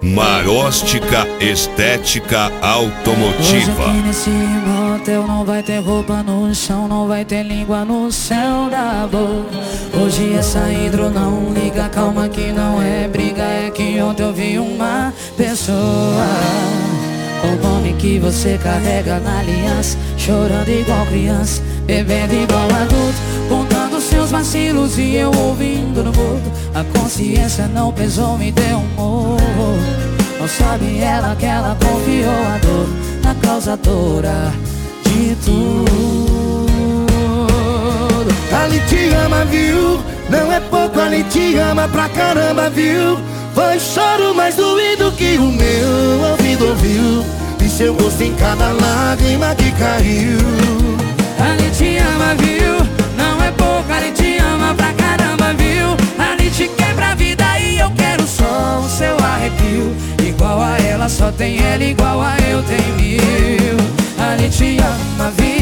Maróstica Estética Automotiva. Hoje aqui nesse motel não vai ter roupa no chão, não vai ter língua no céu da boca. Hoje essa hidro não liga, calma que não é briga, é que ontem eu vi uma pessoa com o nome que você carrega na aliança, chorando igual criança, bebendo igual adulto, contando seus vacilos e eu ouvindo no mudo. A consciência não pesou, me deu um morro. Não sabe ela que ela confiou a dor na causadora de tudo. Ali te ama, viu? Não é pouco, ali te ama pra caramba, viu? Foi choro mais doído que o meu ouvido ouviu, e seu rosto em cada lágrima que caiu. Ali te ama, viu? Não é pouco, ali te ama pra caramba, viu? Ali te quebra a vida e eu quero só o seu arrepio. Igual a ela, só tem ela, igual a eu tem mil. Ali te ama, viu?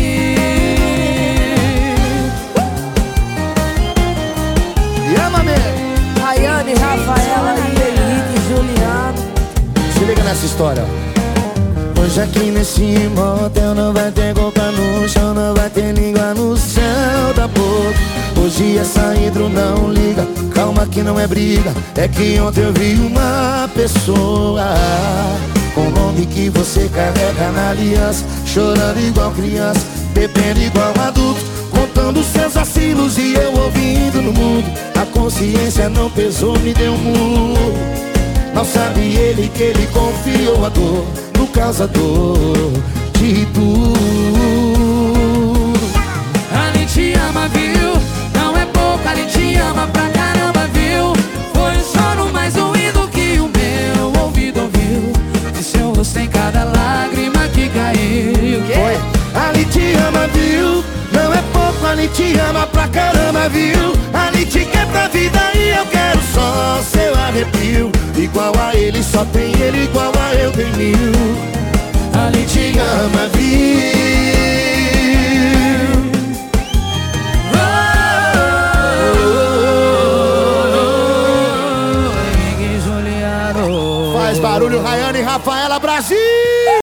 E ama mesmo. Rayane, Rafaela e Henrique, Juliano. Se liga nessa história. Hoje aqui nesse motel não vai ter roupa no chão, não vai ter língua no céu da boca. Hoje essa hidro não liga, calma que não é briga, é que ontem eu vi uma pessoa com o nome que você carrega na aliança, chorando igual criança, bebendo igual adulto, contando seus vacilos e eu ouvindo no mundo. A consciência não pesou, me deu um murro. Não sabe ele que ele confiou a dor no causador de tudo. Ali te ama, viu? Não é pouco, ali te ama pra caramba, viu? Foi um choro mais doído que o meu ouvido ouviu, de seu rosto em cada lágrima que caiu. Foi. Ali te ama, viu? Não é pouco, ali te ama pra caramba, viu? Ali te quebra a vida e eu quero só seu arrepio. Igual a ele, só tem ele, igual a eu tem mil. Ali te ama, viu? Faz barulho, Rayane e Rafaela, Brasil!